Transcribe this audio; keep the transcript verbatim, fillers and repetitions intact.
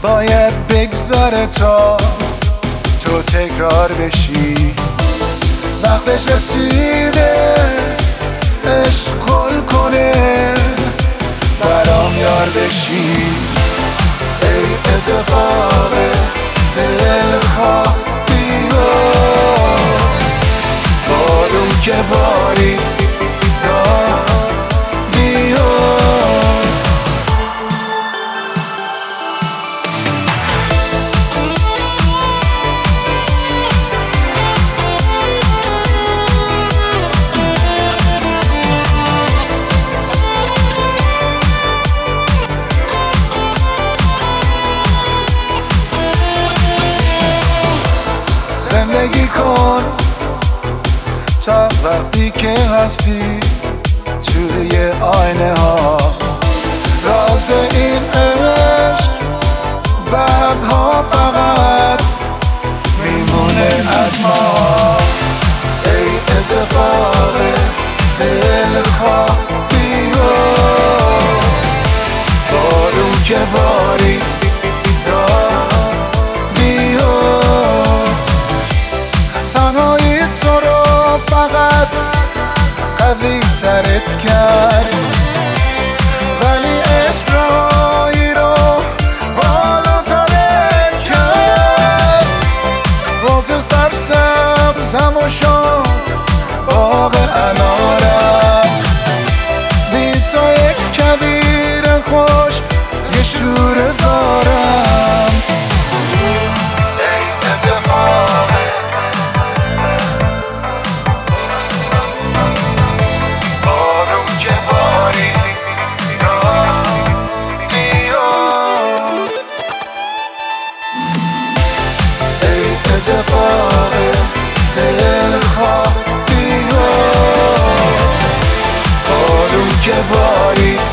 باید بگذاره تا تو تکرار بشی. وقتش رسیده عشق گل کنه برام یار بشی. ای اتفاق دلخواه بیا بارون که باری راه بیا. زندگی کن تا وقتی که هستی توی آینه ها. راز این عشق بعدها فقط میمونه از ما. ای اتفاق دلخواه بیا بارون که باری فقط قوی ترت کرد ولی عشق رایی رو بالا ترت کرد. باز سرسبزم و شد باغ انارم بی تا یک کویر خوش یه شور زارم. اتفاق دلخواه بیا بارون که باری